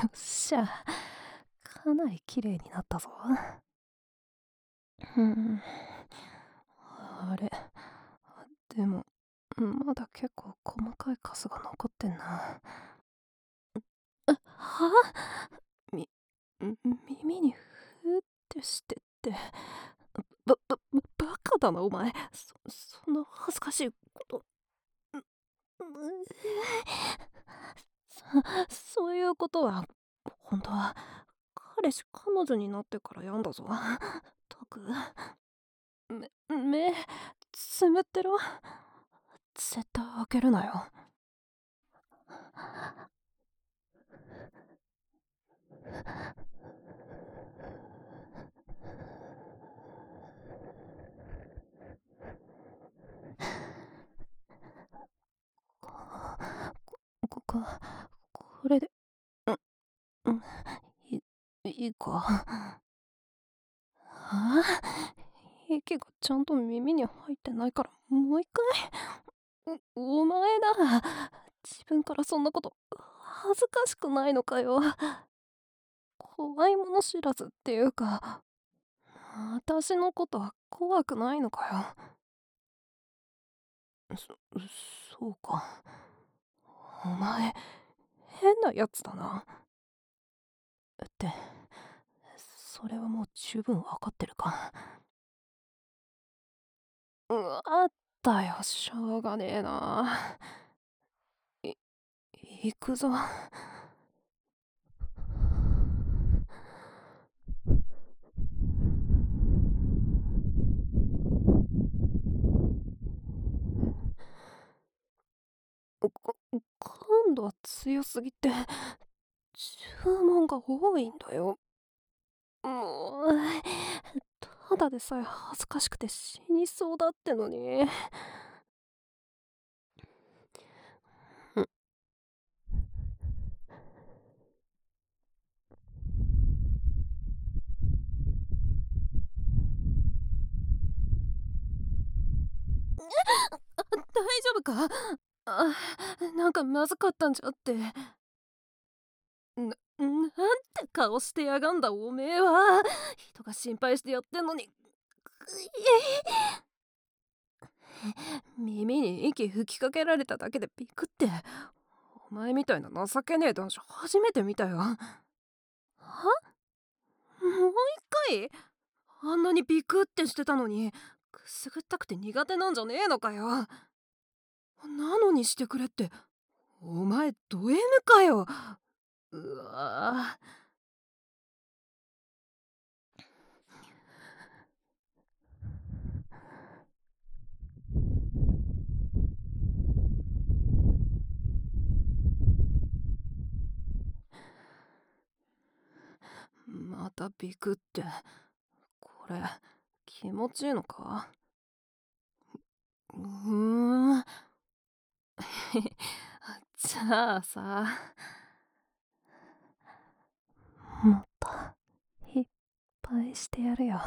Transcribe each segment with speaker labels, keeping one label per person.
Speaker 1: っしゃ、かなり綺麗になったぞ。うん、あれ、でも、まだ結構細かいカスが残ってんな。はみ、耳にふーってしてって、バカだなお前。そんな恥ずかしいこと、う、うそういうことは、本当は、彼氏彼女になってからやんだぞ。たく、目、つむってろ。絶対開けるなよ。ここれで、うん、いいか。ああ、息がちゃんと耳に入ってないからもう一回。お前だ。自分からそんなこと恥ずかしくないのかよ。怖いもの知らずっていうか、私のことは怖くないのかよ。そうか。お前変なやつだな。ってそれはもう十分わかってるか。あったよ、しょうがねえな。い行くぞ。感度は強すぎて注文が多いんだよ。もうただでさえ恥ずかしくて死にそうだってのに。大丈夫か？なんかまずかったんじゃって。なんて顔してやがんだおめえは。人が心配してやってんのに。耳に息吹きかけられただけでビクって。お前みたいな情けねえ男子初めて見たよ。は？もう一回？あんなにビクってしてたのにくすぐったくて苦手なんじゃねえのかよ。なのにしてくれって、お前ド M かよ。うわまたビクって。これ気持ちいいのか？うーん。じゃあさ、もっといっぱいしてやるよ。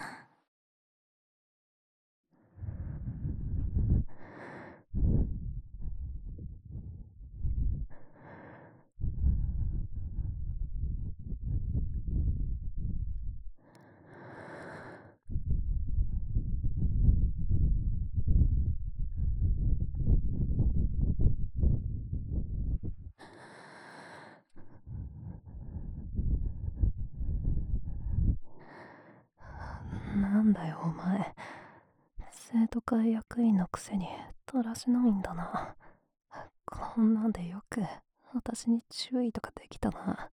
Speaker 1: なんだよお前、生徒会役員のくせにだらしないんだな。こんなんでよく私に注意とかできたな。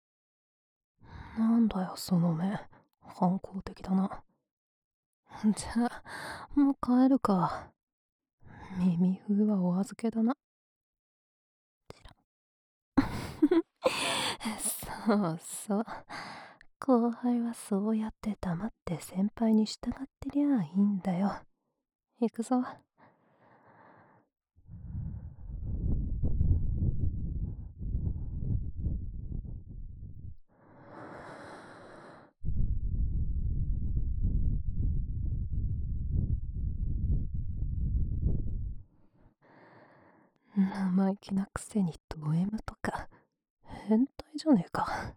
Speaker 1: なんだよその目、反抗的だな。じゃあもう帰るか。耳風はお預けだな。そうそう、後輩はそうやって黙って先輩に従ってりゃいいんだよ。行くぞ。生意気なくせにド M とか。 変態じゃねえか。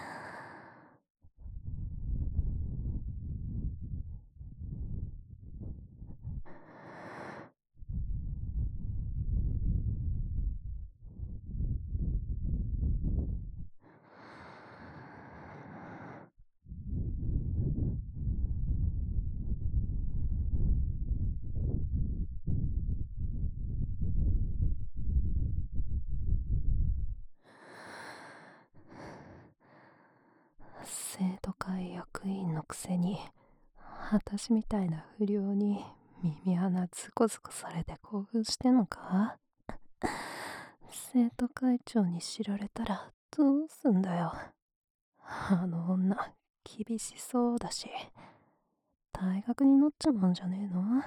Speaker 1: 生徒会役員のくせに、私みたいな不良に耳穴ズコズコされて興奮してんのか？生徒会長に知られたらどうすんだよ。あの女、厳しそうだし、大学に乗っちまうんじゃねえの？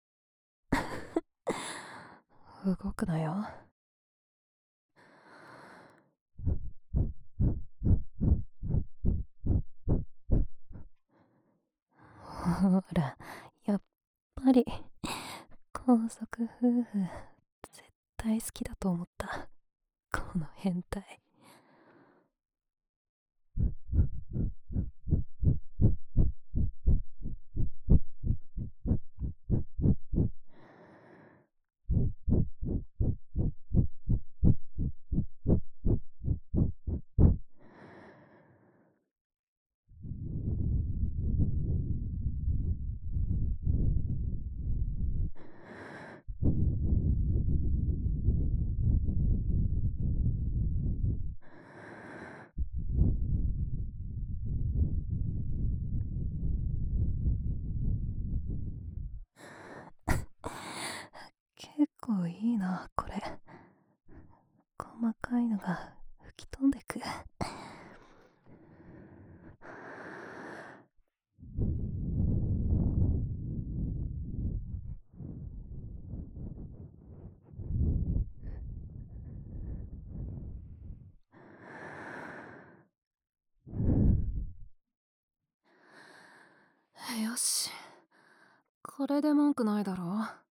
Speaker 1: 動くなよ。ほら、やっぱり、高速夫婦、絶対好きだと思った。この変態。結構いいな、これ。細かいのが吹き飛んでく。よし。これで文句ないだろ。